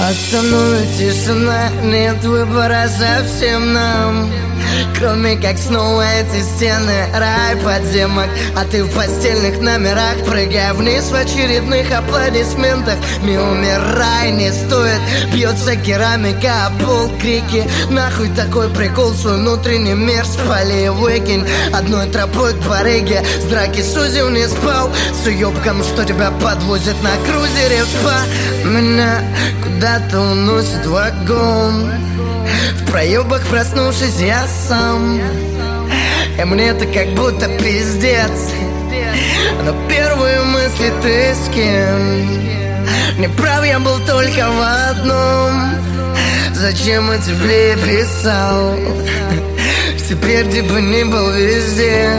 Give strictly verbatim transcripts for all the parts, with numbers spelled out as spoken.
Остановит тишина, нет выбора совсем нам, кроме как снова эти стены, рай подземок. А ты в постельных номерах, прыгая вниз в очередных аплодисментах. Не умирай, не стоит, бьется керамика, а пол крики. Нахуй такой прикол, свой внутренний мир спали и выкинь. Одной тропой к барыге, с драки сузил не спал, с уёбком, что тебя подвозит на крузере в спа. Меня куда-то уносит вагон, в проебах проснувшись я сам, и мне-то как будто пиздец. Но первые мысли ты с кем? Не прав я был только в одном: зачем я тебе писал? Теперь где бы ни был везде,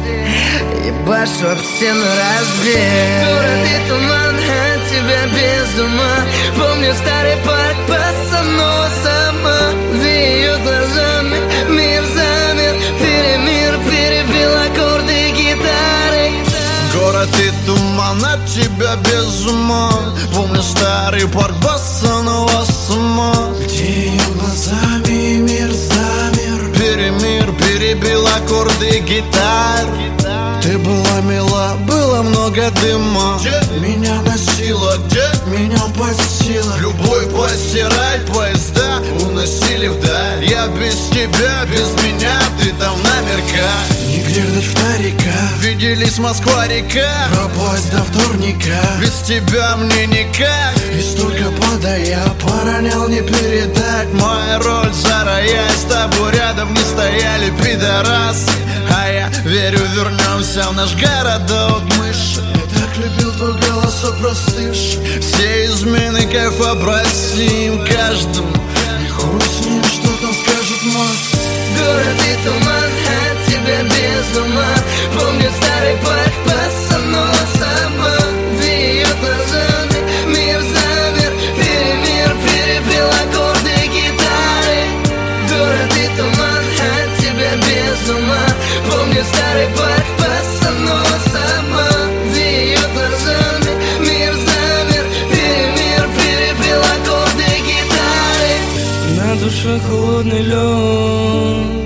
ебашу об стену разбей. Город и туман, от тебя без ума. Помню старый парк, пацанова сама. За ее глазами мир замер, перемир перебил аккорды гитары. Город и туман, от тебя без ума. Помню старый парк, босанова сама. Где ее глазами мир замер, перемир перебил аккорды гитар. Ты была мила, было много дыма. Где? Меня носило, где? Меня постило. Любовь постирать, поезда уносили вдаль. Я без тебя, без меня, ты там наверняка. Нигде ждать вторика, виделись Москва-река. Пропасть до вторника, без тебя мне никак. И столько подая, поронял не передать. Моя роль зарая, с тобой рядом не стояли пидорасы. А я верю, вернемся в наш городок мыши. Я так любил твой голосок простышь. Все измены кайфа простим каждому. И хуй с ним, что там скажет мать. Город и туман, от тебя без ума. Помню старый парк, пацанова сама. За ее глазами мир замер, перемир перебил аккорды гитары. Город и туман, от тебя без ума. Помню старый парк, пацанова сама. За ее глазами мир замер, перемир перебил аккорды гитары. На душе холодный лед,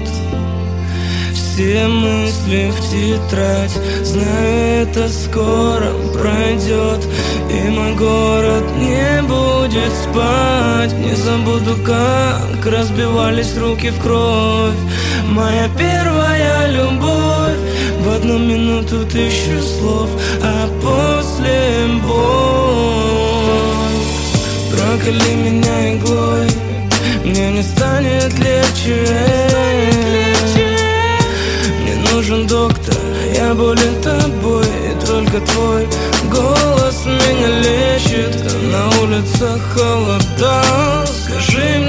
все мысли в тетрадь. Знаю, это скоро пройдет, и мой город не будет спать. Не забуду, как разбивались руки в кровь. Моя первая любовь, в одну минуту тысячу слов, а после боль. Проколи меня иглой, мне не станет легче. Мне нужен доктор, я болен тобой. И только твой голос меня лечит. На улицах холода, скажи